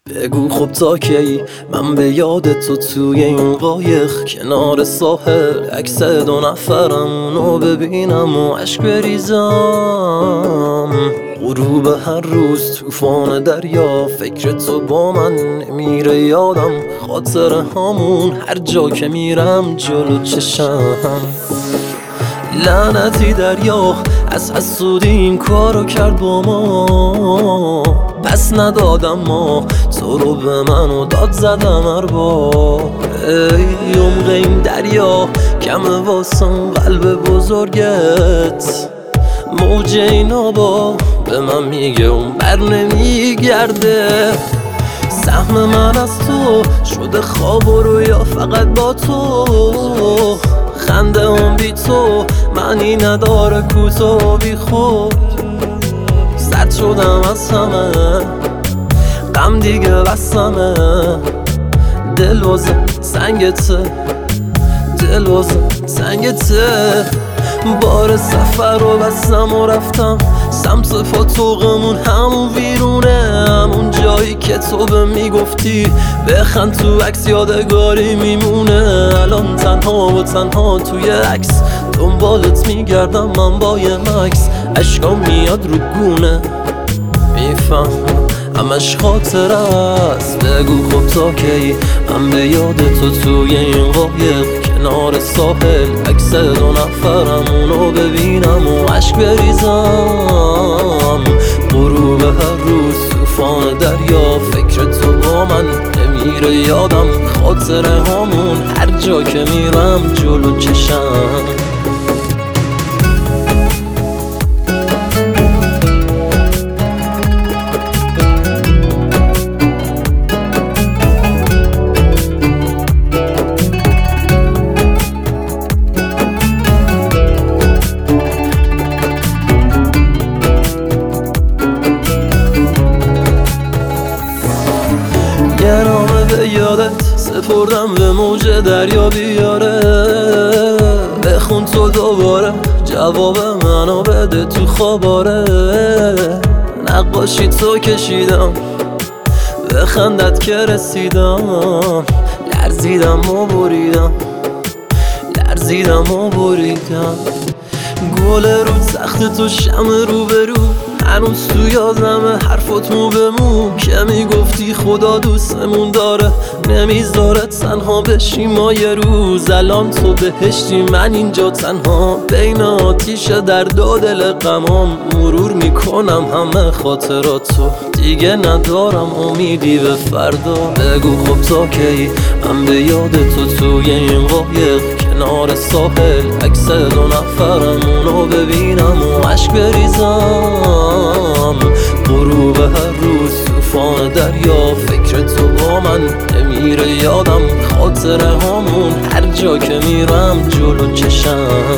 بگو خب تا کی من به یاد تو توی این قایق کنار ساحل عکس دو نفرمونو ببینم و عشق بریزم. غروب هر روز طوفان دریا فکر تو با من نمیره یادم. خاطره هامون هر جا که میرم جلو چشم. لعنتی دریا از حسودی این کارو کرد با ما. پس ندادم ما تو رو به منو داد زدم هر بار. ای عمق این دریا کمه واسم قلب بزرگت. موج این آبا به من میگه اون بر نمیگرده. سهم من از تو شده خواب و رویا فقط با تو. خنده هم بی تو معنی نداره کوتاه بی خود. سرد شدم از همه غم دیگه بسمه. دل واسه سنگته دل واسه سنگته. بار سفر رو بستم و رفتم سمت فاتوقمون همون ویرونه. همون جایی که تو به میگفتی بخند تو عکس یادگاری میمونه. الان تنها و تنها توی عکس دنبالت میگردم من با یه مکس. عشقام میاد رو گونه میفهمم همش خاطر است. بگو خب تا کی من به یاد تو توی این قایق کنار ساحل عکس دو نفرمونو ببینم و عشق بریزم. غروب هر روز طوفان دریا فکر تو با من نمیره یادم. خاطره هامون هر جا که میرم جلو چشم. یه نامه به یادت سپردم به موج دریا بیاره. بخون تو دوباره جواب منو بده تو خواباره. نقاشی تو کشیدم به خندت که رسیدم. لرزیدم و بریدم گل رو تخت تو شمع رو به رو. هنوز تو یادمه حرفات مو به مو که میگفتی خدا دوستمون داره نمیذاره تنها بشیم ما یه روز. الان تو بهشتی من اینجا تنها بین آتیش درد و دل غمام. مرور میکنم همه خاطراتو دیگه ندارم امیدی به فردا. بگو خب تا کی من به یاد تو توی این قایق کنار ساحل عکس دو نفرمونو ببینم و عشق بریزم. غروب هر روز طوفان دریا فکر تو با من نمیره یادم. خاطره هامون هر جا که میرم جلو چشم.